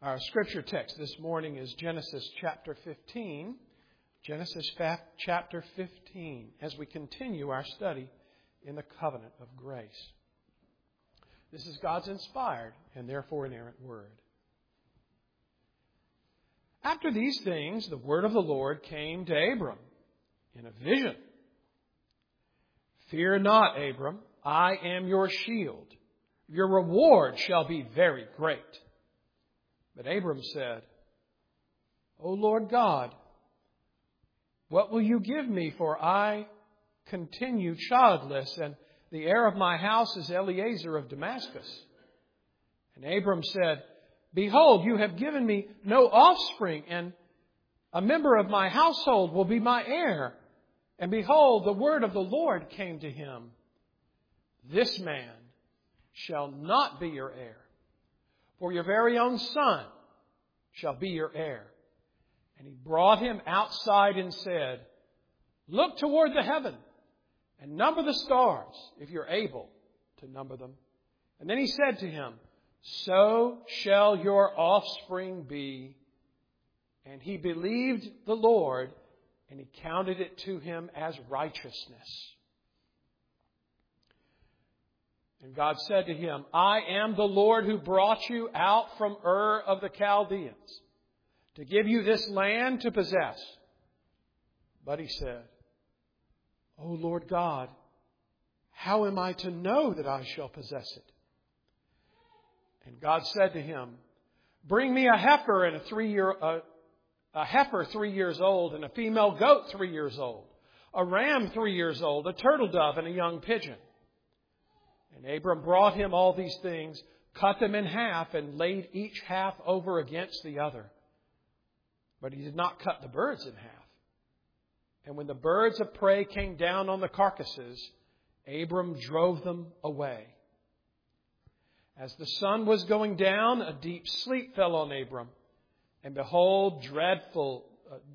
Our scripture text this morning is Genesis chapter 15. Genesis chapter 15, as we continue our study in the covenant of grace. This is God's inspired and therefore inerrant word. After these things, the word of the Lord came to Abram in a vision. Fear not, Abram, I am your shield. Your reward shall be very great. But Abram said, O Lord God, what will you give me, for I continue childless, and the heir of my house is Eliezer of Damascus? And Abram said, Behold, you have given me no offspring, and a member of my household will be my heir. And behold, the word of the Lord came to him, This man shall not be your heir, for your very own son shall be your heir. And he brought him outside and said, Look toward the heaven and number the stars, if you're able to number them. And then he said to him, So shall your offspring be. And he believed the Lord, and he counted it to him as righteousness. And God said to him, I am the Lord who brought you out from Ur of the Chaldeans to give you this land to possess. But he said, O Lord God, how am I to know that I shall possess it? And God said to him, Bring me a heifer and a heifer 3 years old, and a female goat 3 years old, a ram 3 years old, a turtle dove, and a young pigeon. And Abram brought him all these things, cut them in half, and laid each half over against the other. But he did not cut the birds in half. And when the birds of prey came down on the carcasses, Abram drove them away. As the sun was going down, a deep sleep fell on Abram. And behold, dreadful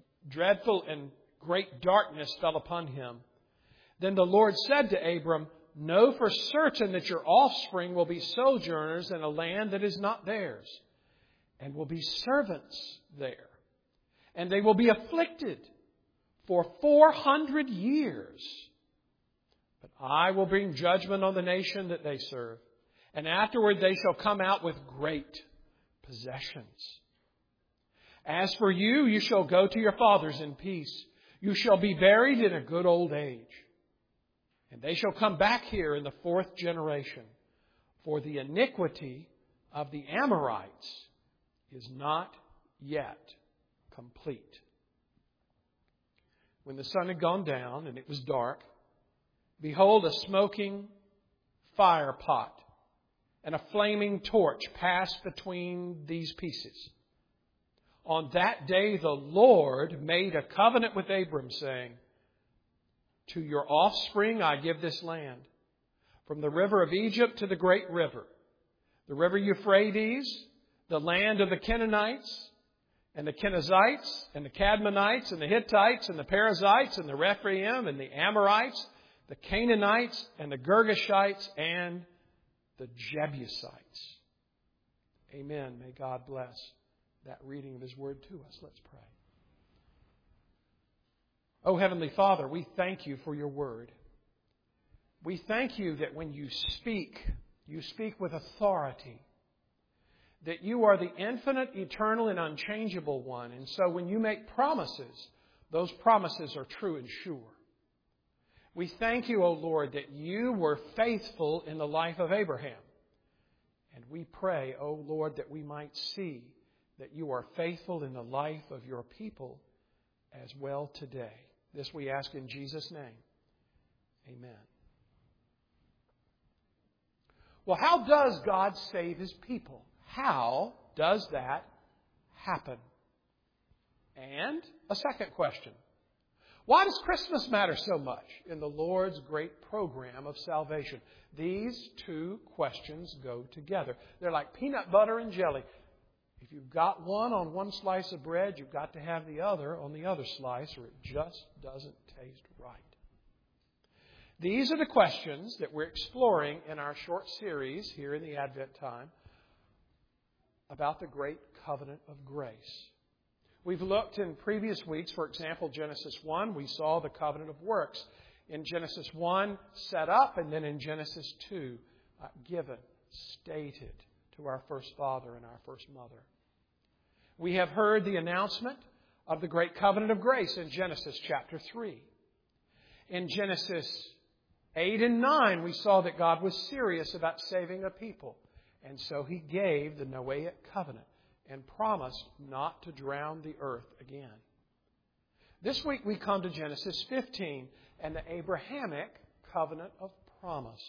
and great darkness fell upon him. Then the Lord said to Abram, Know for certain that your offspring will be sojourners in a land that is not theirs, and will be servants there. And they will be afflicted for 400 years. But I will bring judgment on the nation that they serve, and afterward they shall come out with great possessions. As for you, you shall go to your fathers in peace. You shall be buried in a good old age. And they shall come back here in the 4th generation. For the iniquity of the Amorites is not yet complete. When the sun had gone down and it was dark, behold, a smoking fire pot and a flaming torch passed between these pieces. On that day the Lord made a covenant with Abram, saying, To your offspring I give this land, from the river of Egypt to the great river, the river Euphrates, the land of the Canaanites, and the Kenizzites, and the Cadmonites, and the Hittites, and the Perizzites, and the Rephaim, and the Amorites, the Canaanites, and the Girgashites, and the Jebusites. Amen. May God bless that reading of His Word to us. Let's pray. Oh, Heavenly Father, we thank You for Your Word. We thank You that when You speak with authority. That You are the infinite, eternal, and unchangeable One. And so when You make promises, those promises are true and sure. We thank You, O Lord, that You were faithful in the life of Abraham. And we pray, O Lord, that we might see that You are faithful in the life of Your people as well today. This we ask in Jesus' name. Amen. Well, how does God save His people? How does that happen? And a second question. Why does Christmas matter so much in the Lord's great program of salvation? These two questions go together. They're like peanut butter and jelly. If you've got one on one slice of bread, you've got to have the other on the other slice, or it just doesn't taste right. These are the questions that we're exploring in our short series here in the Advent time about the great covenant of grace. We've looked in previous weeks, for example, Genesis 1, we saw the covenant of works. In Genesis 1, set up, and then in Genesis 2, given, stated to our first father and our first mother. We have heard the announcement of the great covenant of grace in Genesis chapter 3. In Genesis 8 and 9, we saw that God was serious about saving a people. And so He gave the Noahic covenant and promised not to drown the earth again. This week we come to Genesis 15 and the Abrahamic covenant of promise.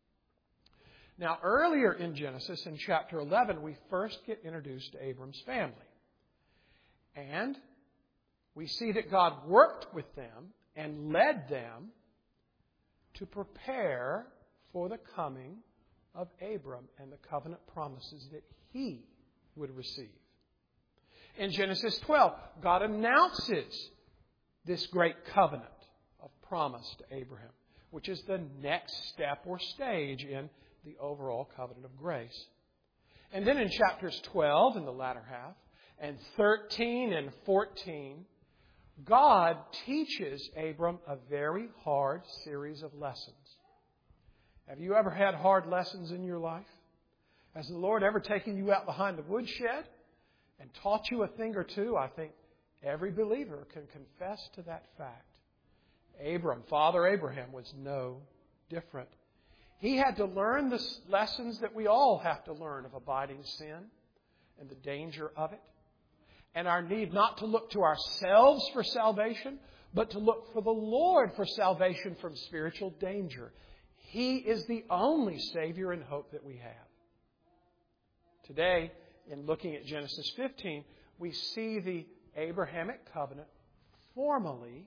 Now, earlier in Genesis, in chapter 11, we first get introduced to Abram's family. And we see that God worked with them and led them to prepare for the coming of Abram and the covenant promises that he would receive. In Genesis 12, God announces this great covenant of promise to Abraham, which is the next step or stage in the overall covenant of grace. And then in chapters 12, in the latter half, and 13 and 14, God teaches Abram a very hard series of lessons. Have you ever had hard lessons in your life? Has the Lord ever taken you out behind the woodshed and taught you a thing or two? I think every believer can confess to that fact. Father Abraham, was no different. He had to learn the lessons that we all have to learn of abiding sin and the danger of it, and our need not to look to ourselves for salvation, but to look for the Lord for salvation from spiritual danger. He is the only Savior and hope that we have. Today, in looking at Genesis 15, we see the Abrahamic covenant formally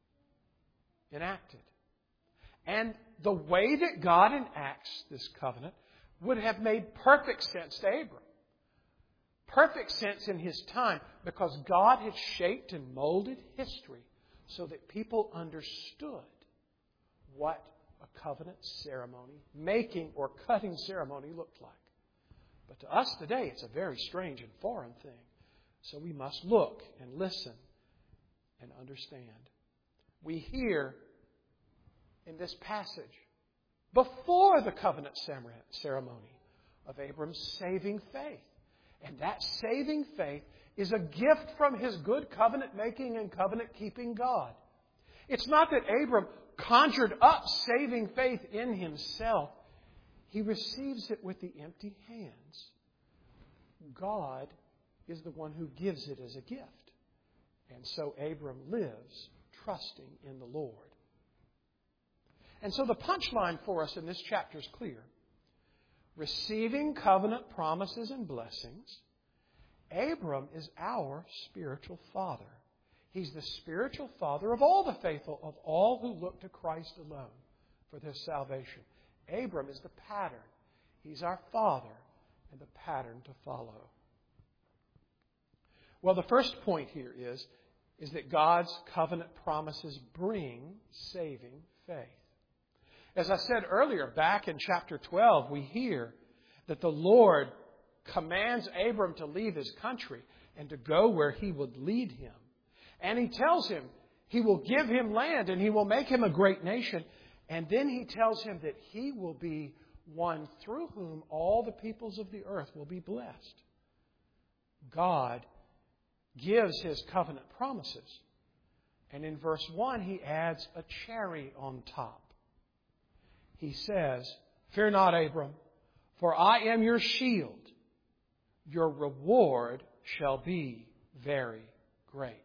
enacted. And the way that God enacts this covenant would have made perfect sense to Abram. Perfect sense in his time, because God had shaped and molded history so that people understood what a covenant ceremony, making or cutting ceremony, looked like. But to us today, it's a very strange and foreign thing. So we must look and listen and understand. We hear in this passage, before the covenant ceremony, of Abram's saving faith. And that saving faith is a gift from His good covenant-making and covenant-keeping God. It's not that Abram conjured up saving faith in himself. He receives it with the empty hands. God is the one who gives it as a gift. And so Abram lives trusting in the Lord. And so the punchline for us in this chapter is clear. Receiving covenant promises and blessings, Abram is our spiritual father. He's the spiritual father of all the faithful, of all who look to Christ alone for their salvation. Abram is the pattern. He's our father and the pattern to follow. Well, the first point here is that God's covenant promises bring saving faith. As I said earlier, back in chapter 12, we hear that the Lord commands Abram to leave his country and to go where He would lead him. And He tells him He will give him land and He will make him a great nation. And then He tells him that he will be one through whom all the peoples of the earth will be blessed. God gives His covenant promises. And in verse 1, He adds a cherry on top. He says, "Fear not, Abram, for I am your shield. Your reward shall be very great."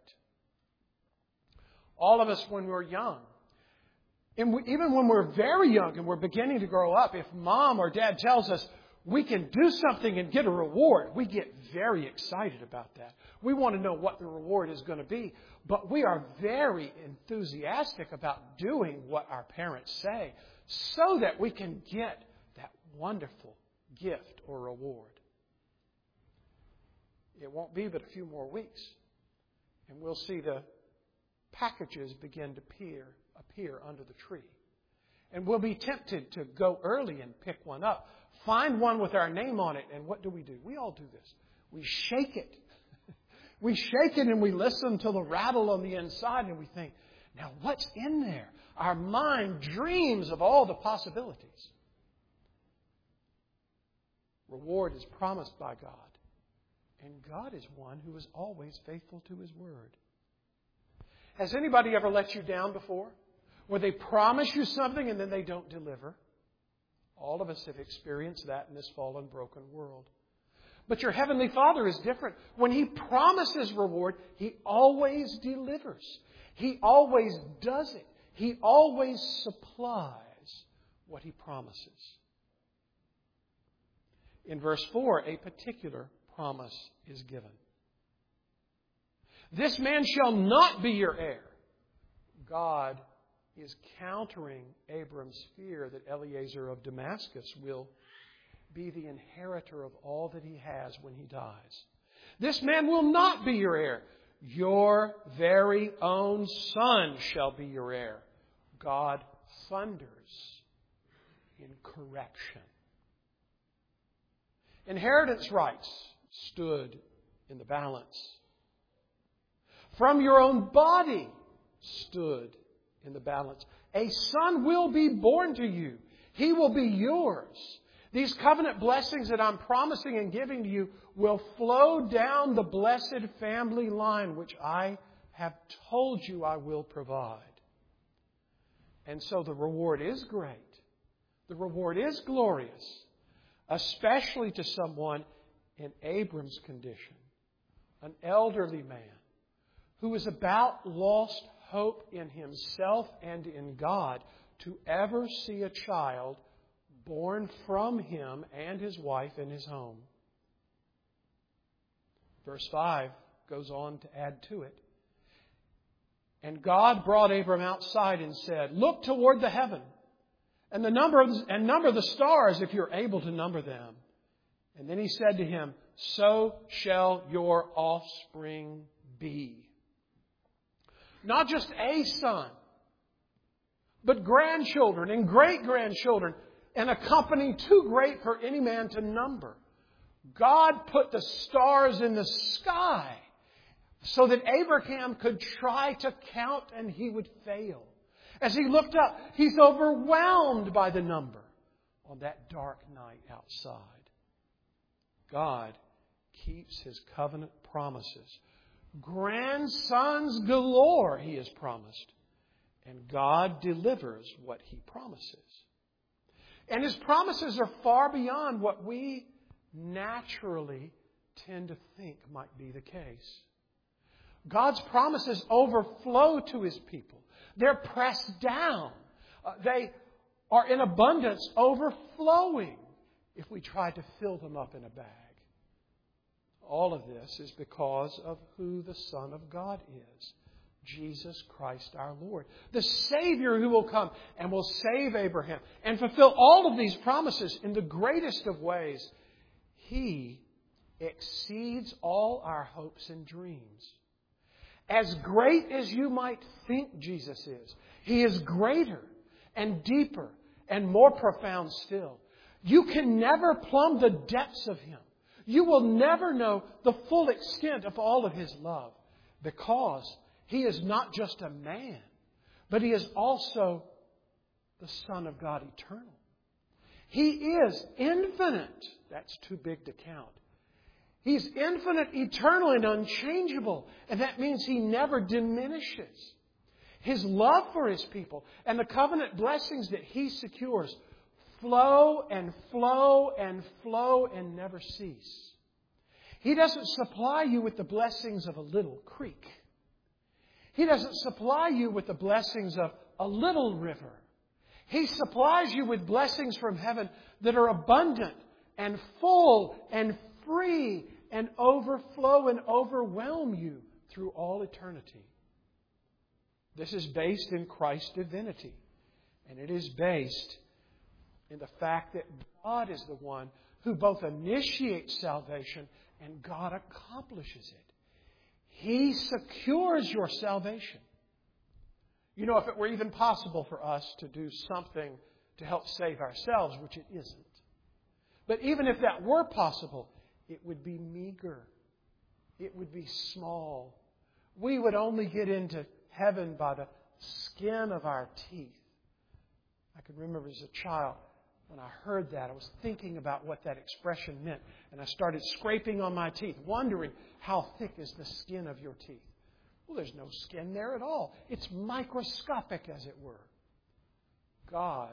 All of us, when we're young, and even when we're very young and we're beginning to grow up, if Mom or Dad tells us we can do something and get a reward, we get very excited about that. We want to know what the reward is going to be. But we are very enthusiastic about doing what our parents say so that we can get that wonderful gift or reward. It won't be but a few more weeks, and we'll see the packages begin to appear under the tree. And we'll be tempted to go early and pick one up. Find one with our name on it. And what do? We all do this. we shake it. We shake it and we listen to the rattle on the inside and we think, now what's in there? Our mind dreams of all the possibilities. Reward is promised by God. And God is one who is always faithful to His Word. Has anybody ever let you down before? Where they promise you something and then they don't deliver? All of us have experienced that in this fallen, broken world. But your Heavenly Father is different. When He promises reward, He always delivers. He always does it. He always supplies what He promises. In verse 4, a particular promise is given. This man shall not be your heir. God is countering Abram's fear that Eliezer of Damascus will be the inheritor of all that he has when he dies. This man will not be your heir. Your very own son shall be your heir. God thunders in correction. Inheritance rights stood in the balance. From your own body stood in the balance. A son will be born to you. He will be yours. These covenant blessings that I'm promising and giving to you will flow down the blessed family line, which I have told you I will provide. And so the reward is great. The reward is glorious, especially to someone in Abram's condition, an elderly man who is about lost hope in himself and in God to ever see a child born from him and his wife in his home. Verse 5 goes on to add to it. And God brought Abram outside and said, look toward the heaven and number the stars if you're able to number them. And then He said to him, so shall your offspring be. Not just a son, but grandchildren and great-grandchildren, and a company too great for any man to number. God put the stars in the sky so that Abraham could try to count and he would fail. As he looked up, he's overwhelmed by the number on that dark night outside. God keeps His covenant promises. Grandsons galore He has promised. And God delivers what He promises. And His promises are far beyond what we naturally tend to think might be the case. God's promises overflow to His people. They're pressed down. They are in abundance, overflowing if we try to fill them up in a bag. All of this is because of who the Son of God is. Jesus Christ our Lord. The Savior who will come and will save Abraham and fulfill all of these promises in the greatest of ways. He exceeds all our hopes and dreams. As great as you might think Jesus is, He is greater and deeper and more profound still. You can never plumb the depths of Him. You will never know the full extent of all of His love, because He is not just a man, but He is also the Son of God eternal. He is infinite. That's too big to count. He's infinite, eternal, and unchangeable. And that means He never diminishes. His love for His people and the covenant blessings that He secures flow and flow and flow and never cease. He doesn't supply you with the blessings of a little creek. He doesn't supply you with the blessings of a little river. He supplies you with blessings from heaven that are abundant and full and free and overflow and overwhelm you through all eternity. This is based in Christ's divinity. And it is based in the fact that God is the one who both initiates salvation and God accomplishes it. He secures your salvation. You know, if it were even possible for us to do something to help save ourselves, which it isn't. But even if that were possible, it would be meager. It would be small. We would only get into heaven by the skin of our teeth. I can remember as a child, when I heard that, I was thinking about what that expression meant. And I started scraping on my teeth, wondering how thick is the skin of your teeth. Well, there's no skin there at all. It's microscopic, as it were. God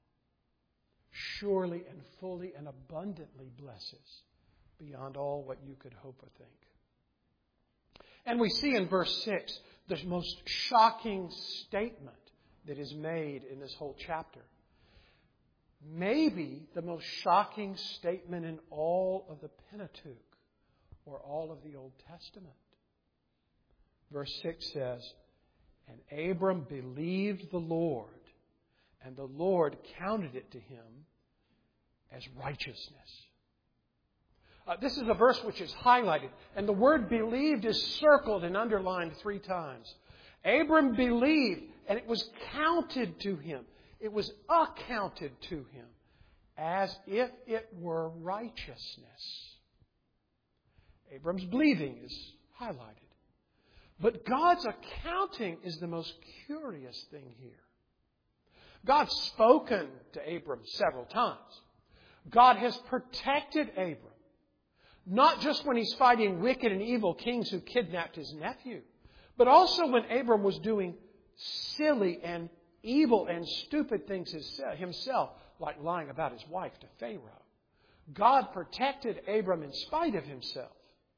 surely and fully and abundantly blesses beyond all what you could hope or think. And we see in verse 6 the most shocking statement that is made in this whole chapter. Maybe the most shocking statement in all of the Pentateuch or all of the Old Testament. Verse 6 says, "And Abram believed the Lord, and the Lord counted it to him as righteousness." This is a verse which is highlighted, and the word believed is circled and underlined 3 times. Abram believed, and it was counted to him. It was accounted to him as if it were righteousness. Abram's believing is highlighted. But God's accounting is the most curious thing here. God's spoken to Abram several times. God has protected Abram. Not just when he's fighting wicked and evil kings who kidnapped his nephew, but also when Abram was doing silly and evil and stupid things himself, like lying about his wife to Pharaoh. God protected Abram in spite of himself.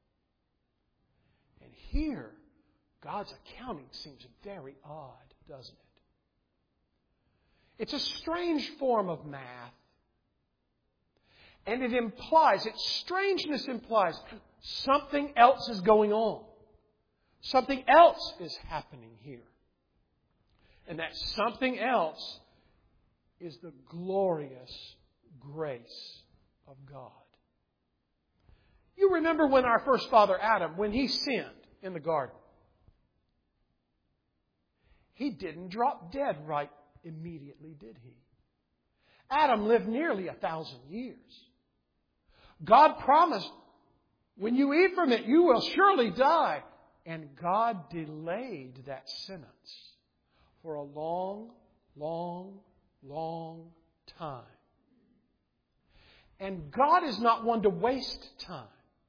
And here, God's accounting seems very odd, doesn't it? It's a strange form of math. And its strangeness implies something else is going on. Something else is happening here. And that something else is the glorious grace of God. You remember when our first father Adam, when he sinned in the garden, he didn't drop dead right immediately, did he? Adam lived nearly 1,000 years. God promised, when you eat from it, you will surely die. And God delayed that sentence for a long, long, long time. And God is not one to waste time.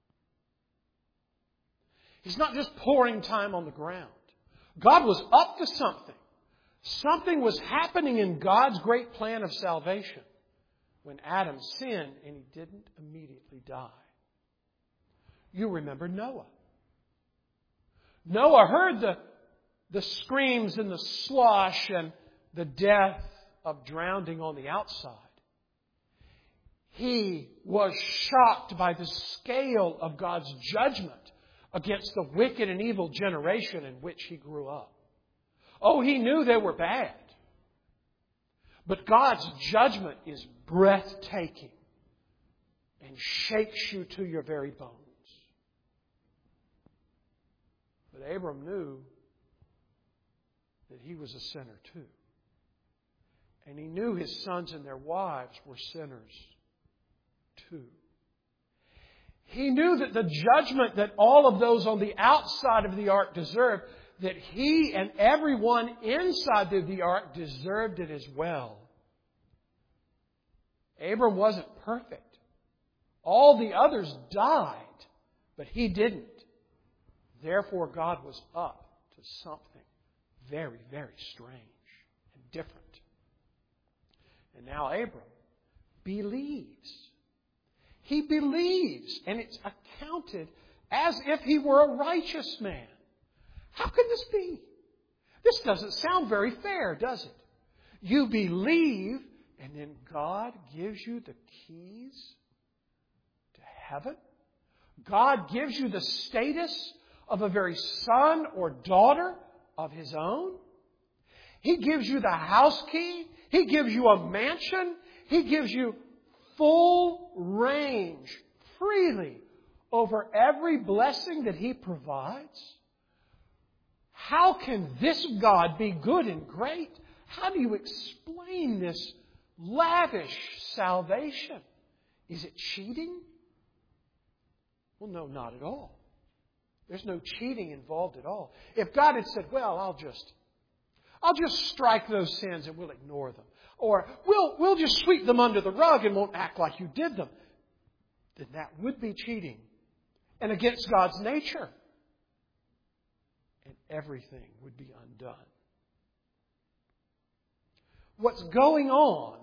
He's not just pouring time on the ground. God was up to something. Something was happening in God's great plan of salvation when Adam sinned and he didn't immediately die. You remember Noah. Noah heard the screams and the slosh and the death of drowning on the outside. He was shocked by the scale of God's judgment against the wicked and evil generation in which he grew up. Oh, he knew they were bad. But God's judgment is breathtaking and shakes you to your very bones. But Abram knew that he was a sinner too. And he knew his sons and their wives were sinners too. He knew that the judgment that all of those on the outside of the ark deserved, that he and everyone inside of the ark deserved it as well. Abram wasn't perfect. All the others died, but he didn't. Therefore, God was up to something very, very strange and different. And now Abram believes. He believes, and it's accounted as if he were a righteous man. How can this be? This doesn't sound very fair, does it? You believe, and then God gives you the keys to heaven? God gives you the status of a very son or daughter of His own? He gives you the house key. He gives you a mansion. He gives you full range, freely, over every blessing that He provides. How can this God be good and great? How do you explain this lavish salvation? Is it cheating? Well, no, not at all. There's no cheating involved at all. If God had said, well, I'll just strike those sins and we'll ignore them. Or we'll just sweep them under the rug and won't act like you did them. Then that would be cheating and against God's nature. And everything would be undone. What's going on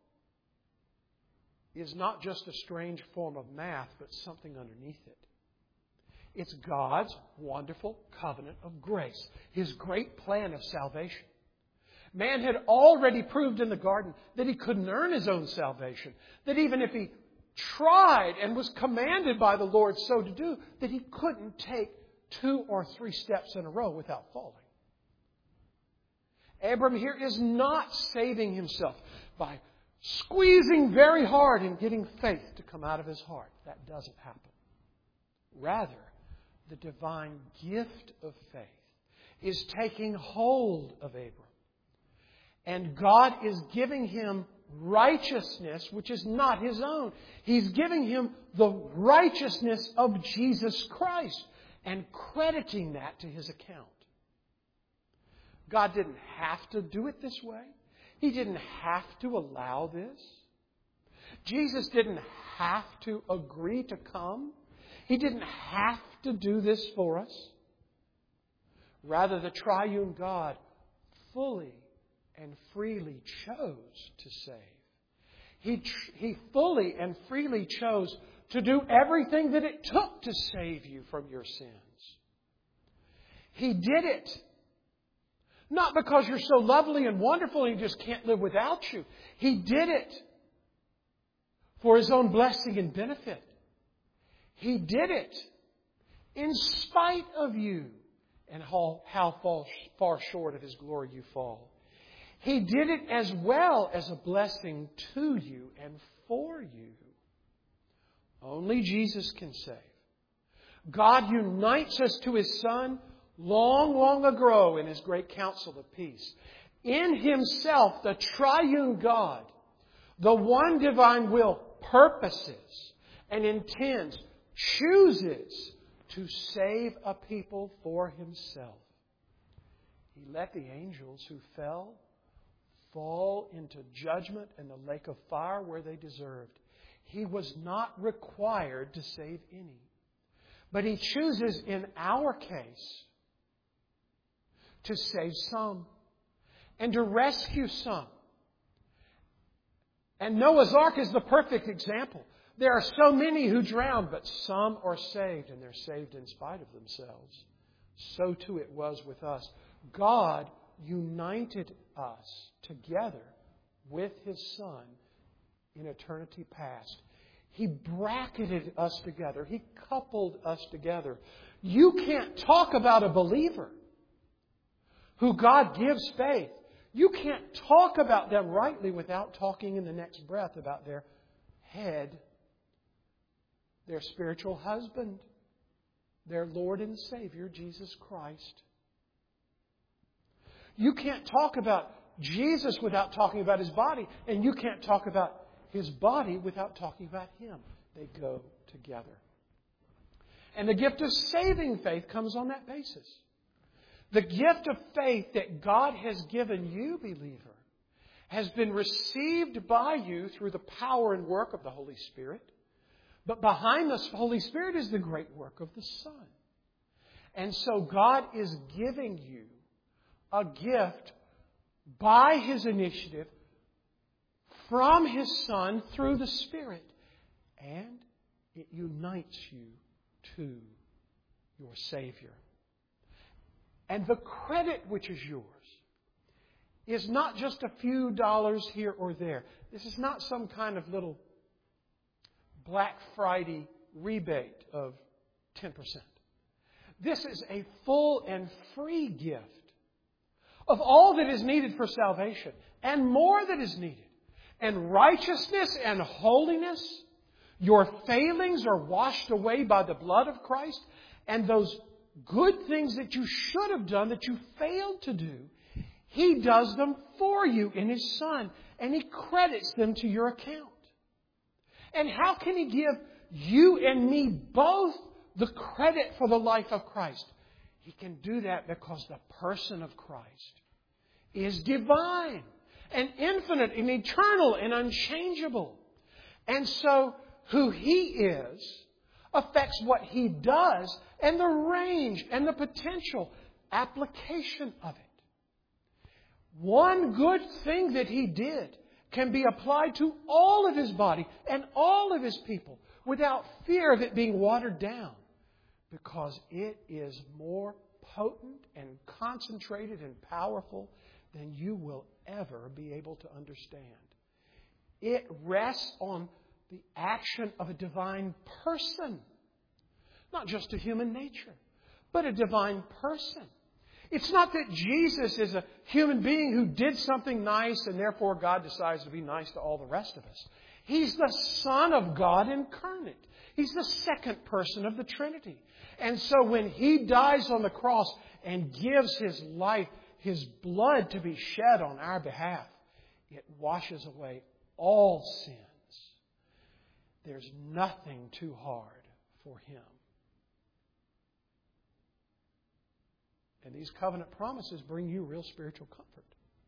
is not just a strange form of math, but something underneath it. It's God's wonderful covenant of grace, His great plan of salvation. Man had already proved in the garden that he couldn't earn his own salvation, that even if he tried and was commanded by the Lord so to do, that he couldn't take 2 or 3 steps in a row without falling. Abram here is not saving himself by squeezing very hard and getting faith to come out of his heart. That doesn't happen. Rather, the divine gift of faith is taking hold of Abram. And God is giving him righteousness, which is not his own. He's giving him the righteousness of Jesus Christ and crediting that to his account. God didn't have to do it this way. He didn't have to allow this. Jesus didn't have to agree to come. He didn't have to do this for us. Rather, the triune God fully and freely chose to save. He fully and freely chose to do everything that it took to save you from your sins. He did it. Not because you're so lovely and wonderful and He just can't live without you. He did it for His own blessing and benefit. He did it in spite of you and how far short of His glory you fall. He did it as well as a blessing to you and for you. Only Jesus can save. God unites us to His Son long, long ago in His great counsel of peace. In Himself, the triune God, the one divine will, purposes and intends, chooses to save a people for Himself. He let the angels who fell fall into judgment and the lake of fire where they deserved. He was not required to save any. But He chooses in our case to save some and to rescue some. And Noah's Ark is the perfect example. There are so many who drown, but some are saved, and they're saved in spite of themselves. So too it was with us. God united us together with His Son in eternity past. He bracketed us together. He coupled us together. You can't talk about a believer who God gives faith. You can't talk about them rightly without talking in the next breath about their head, their spiritual husband, their Lord and Savior, Jesus Christ. You can't talk about Jesus without talking about His body, and you can't talk about His body without talking about Him. They go together. And the gift of saving faith comes on that basis. The gift of faith that God has given you, believer, has been received by you through the power and work of the Holy Spirit. But behind the Holy Spirit is the great work of the Son. And so God is giving you a gift by His initiative from His Son through the Spirit. And it unites you to your Savior. And the credit which is yours is not just a few dollars here or there. This is not some kind of little Black Friday rebate of 10%. This is a full and free gift of all that is needed for salvation and more that is needed. And righteousness and holiness, your failings are washed away by the blood of Christ, and those good things that you should have done that you failed to do, He does them for you in His Son, and He credits them to your account. And how can He give you and me both the credit for the life of Christ. He can do that because the person of Christ is divine and infinite and eternal and unchangeable. And so who He is affects what He does and the range and the potential application of it. One good thing that He did can be applied to all of His body and all of His people without fear of it being watered down, because it is more potent and concentrated and powerful than you will ever be able to understand. It rests on the action of a divine person. Not just a human nature, but a divine person. It's not that Jesus is a human being who did something nice and therefore God decides to be nice to all the rest of us. He's the Son of God incarnate. He's the second person of the Trinity. And so when He dies on the cross and gives His life, His blood to be shed on our behalf, it washes away all sins. There's nothing too hard for Him. And these covenant promises bring you real spiritual comfort.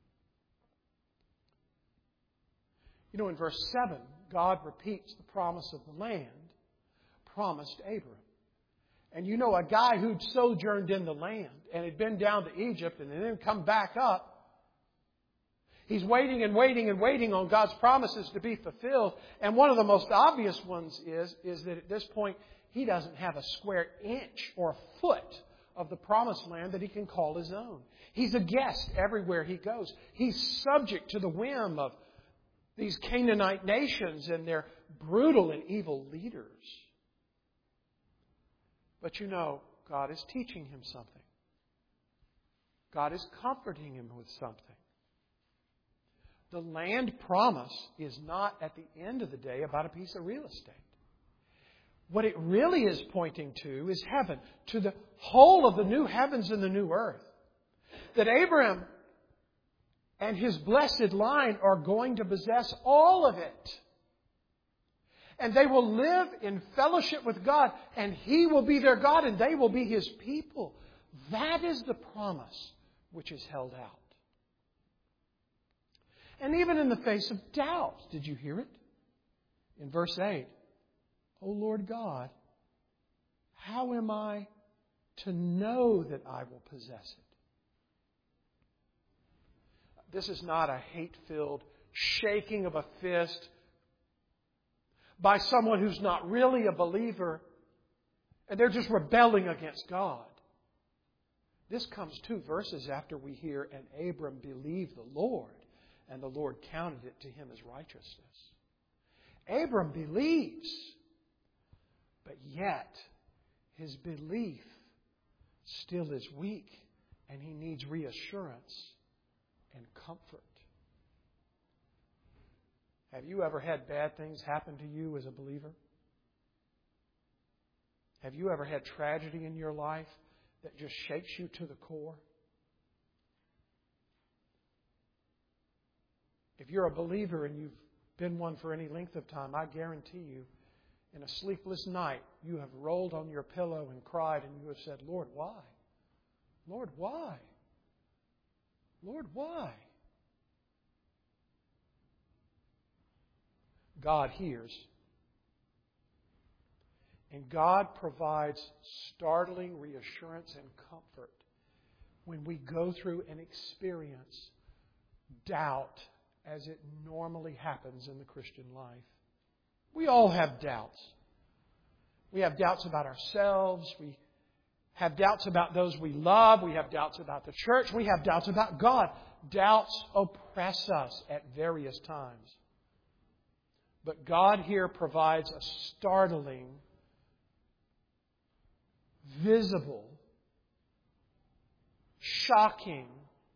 You know, in verse 7, God repeats the promise of the land promised Abram. And you know, a guy who'd sojourned in the land and had been down to Egypt and then come back up, he's waiting and waiting and waiting on God's promises to be fulfilled. And one of the most obvious ones is that at this point, he doesn't have a square inch or a foot of the promised land that he can call his own. He's a guest everywhere he goes. He's subject to the whim of these Canaanite nations and their brutal and evil leaders. But you know, God is teaching him something. God is comforting him with something. The land promise is not, at the end of the day, about a piece of real estate. What it really is pointing to is heaven, to the whole of the new heavens and the new earth. That Abraham and his blessed line are going to possess all of it. And they will live in fellowship with God, and He will be their God, and they will be His people. That is the promise which is held out. And even in the face of doubt, did you hear it? In verse 8, O Lord God, how am I to know that I will possess it? This is not a hate-filled shaking of a fist by someone who's not really a believer and they're just rebelling against God. This comes 2 verses after we hear, and Abram believed the Lord, and the Lord counted it to him as righteousness. Abram believes, but yet his belief still is weak, and he needs reassurance and comfort. Have you ever had bad things happen to you as a believer? Have you ever had tragedy in your life that just shakes you to the core? If you're a believer and you've been one for any length of time, I guarantee you, in a sleepless night, you have rolled on your pillow and cried and you have said, Lord, why? Lord, why? Lord, why? God hears. And God provides startling reassurance and comfort when we go through and experience doubt as it normally happens in the Christian life. We all have doubts. We have doubts about ourselves. We have doubts about those we love. We have doubts about the church. We have doubts about God. Doubts oppress us at various times. But God here provides a startling, visible, shocking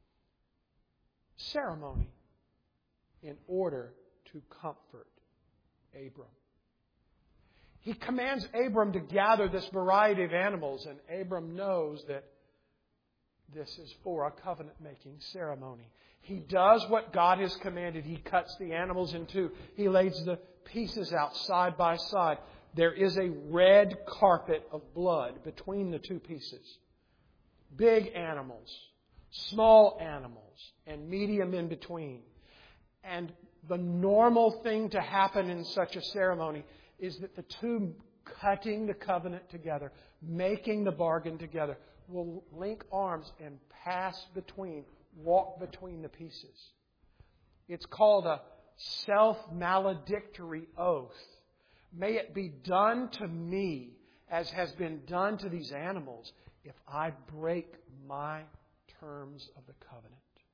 ceremony in order to comfort Abram. He commands Abram to gather this variety of animals, and Abram knows that this is for a covenant-making ceremony. He does what God has commanded. He cuts the animals in two. He lays the pieces out side by side. there is a red carpet of blood between the two pieces. Big animals, small animals, and medium in between. And the normal thing to happen in such a ceremony is that the two cutting the covenant together, making the bargain together, will link arms and walk between the pieces. It's called a self-maledictory oath. May it be done to me as has been done to these animals if I break my terms of the covenant.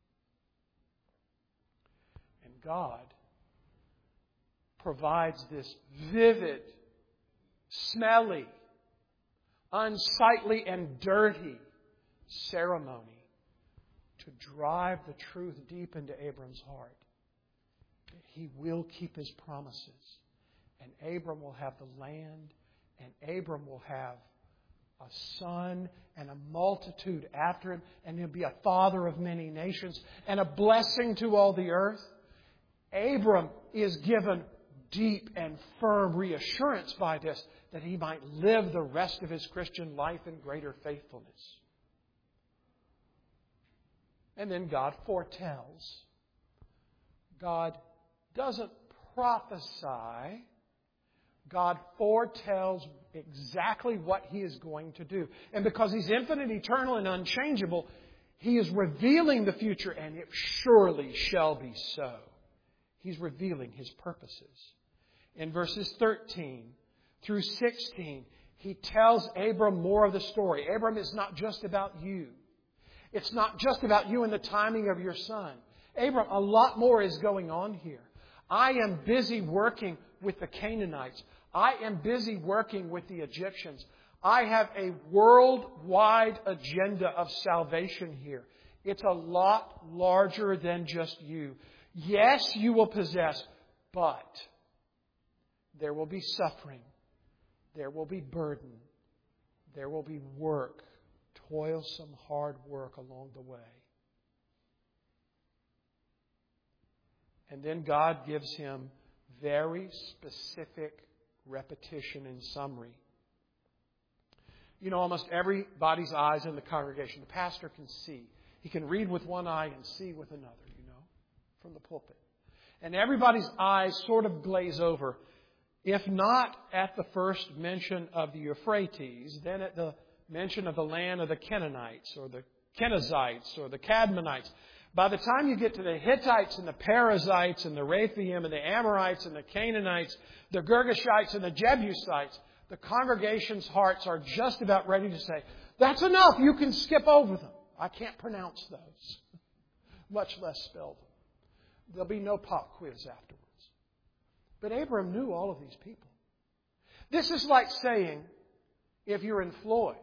And God provides this vivid, smelly, unsightly, and dirty ceremony to drive the truth deep into Abram's heart. That he will keep his promises. And Abram will have the land. And Abram will have a son and a multitude after him. And he'll be a father of many nations. And a blessing to all the earth. Abram is given deep and firm reassurance by this, that he might live the rest of his Christian life in greater faithfulness. And then God foretells. God doesn't prophesy. God foretells exactly what He is going to do. And because He's infinite, eternal, and unchangeable, He is revealing the future, and it surely shall be so. He's revealing His purposes. In verses 13 through 16, He tells Abram more of the story. Abram, is not just about you. It's not just about you and the timing of your son. Abram, a lot more is going on here. I am busy working with the Canaanites. I am busy working with the Egyptians. I have a worldwide agenda of salvation here. It's a lot larger than just you. Yes, you will possess, but there will be suffering. There will be burden. There will be work, toilsome, hard work along the way. And then God gives him very specific repetition and summary. You know, almost everybody's eyes in the congregation, the pastor can see. He can read with one eye and see with another, you know, from the pulpit. And everybody's eyes sort of glaze over, if not at the first mention of the Euphrates, then at the mention of the land of the Canaanites or the Kenizzites or the Cadmonites. By the time you get to the Hittites and the Perizzites and the Rephaim and the Amorites and the Canaanites, the Girgashites and the Jebusites, the congregation's hearts are just about ready to say, that's enough, you can skip over them. I can't pronounce those, much less spell them. There'll be no pop quiz afterwards. But Abram knew all of these people. This is like saying, if you're in Floyd,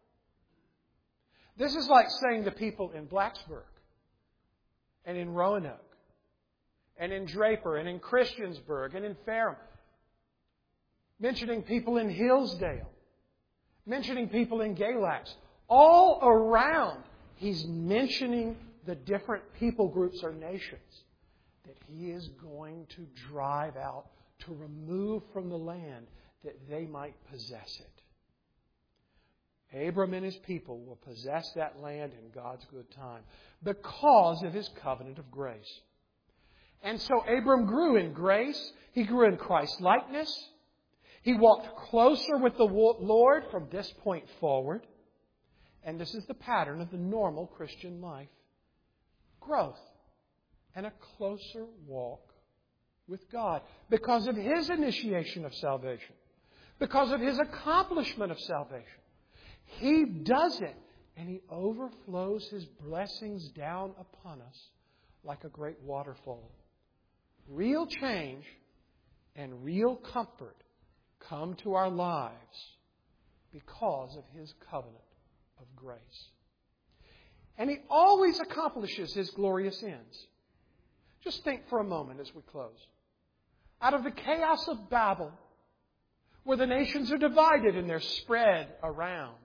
this is like saying to people in Blacksburg, and in Roanoke, and in Draper, and in Christiansburg, and in Ferrum, mentioning people in Hillsdale, mentioning people in Galax, all around, he's mentioning the different people groups or nations that he is going to drive out, to remove from the land, that they might possess it. Abram and his people will possess that land in God's good time because of His covenant of grace. And so Abram grew in grace. He grew in Christ-likeness. He walked closer with the Lord from this point forward. And this is the pattern of the normal Christian life. Growth and a closer walk with God because of His initiation of salvation, because of His accomplishment of salvation. He does it, and He overflows His blessings down upon us like a great waterfall. Real change and real comfort come to our lives because of His covenant of grace. And He always accomplishes His glorious ends. Just think for a moment as we close. Out of the chaos of Babel, where the nations are divided and they're spread around,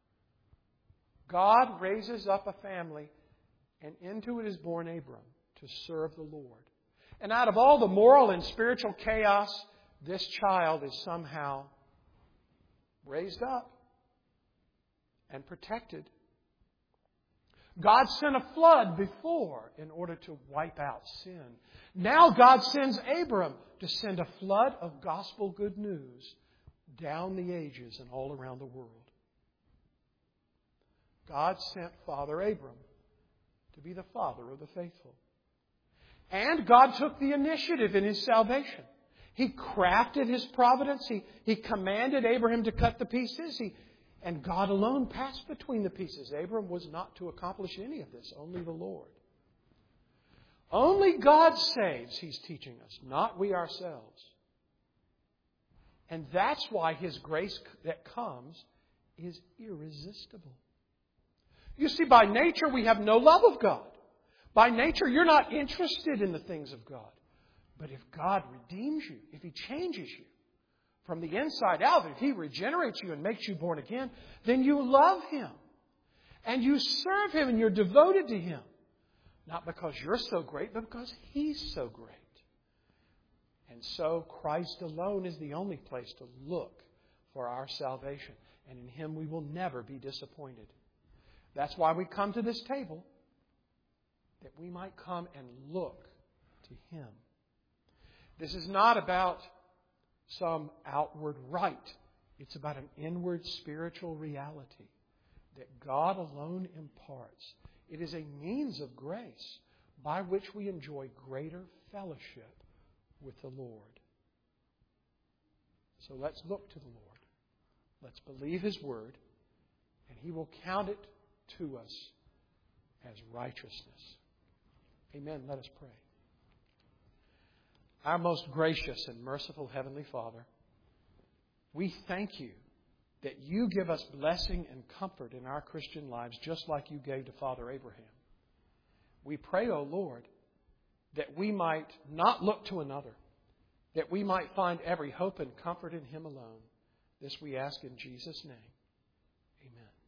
God raises up a family, and into it is born Abram to serve the Lord. And out of all the moral and spiritual chaos, this child is somehow raised up and protected. God sent a flood before in order to wipe out sin. Now God sends Abram to send a flood of gospel good news down the ages and all around the world. God sent Father Abram to be the father of the faithful. And God took the initiative in His salvation. He crafted His providence. He commanded Abraham to cut the pieces. And God alone passed between the pieces. Abram was not to accomplish any of this, only the Lord. Only God saves, He's teaching us, not we ourselves. And that's why His grace that comes is irresistible. You see, by nature we have no love of God. By nature you're not interested in the things of God. But if God redeems you, if He changes you from the inside out, if He regenerates you and makes you born again, then you love Him. And you serve Him and you're devoted to Him. Not because you're so great, but because He's so great. And so Christ alone is the only place to look for our salvation. And in Him we will never be disappointed. That's why we come to this table, that we might come and look to Him. This is not about some outward rite. It's about an inward spiritual reality that God alone imparts. It is a means of grace by which we enjoy greater fellowship with the Lord. So let's look to the Lord. Let's believe His Word, and He will count it to us as righteousness. Amen. Let us pray. Our most gracious and merciful Heavenly Father, we thank You that You give us blessing and comfort in our Christian lives just like You gave to Father Abraham. We pray, O Lord, that we might not look to another, that we might find every hope and comfort in Him alone. This we ask in Jesus' name. Amen.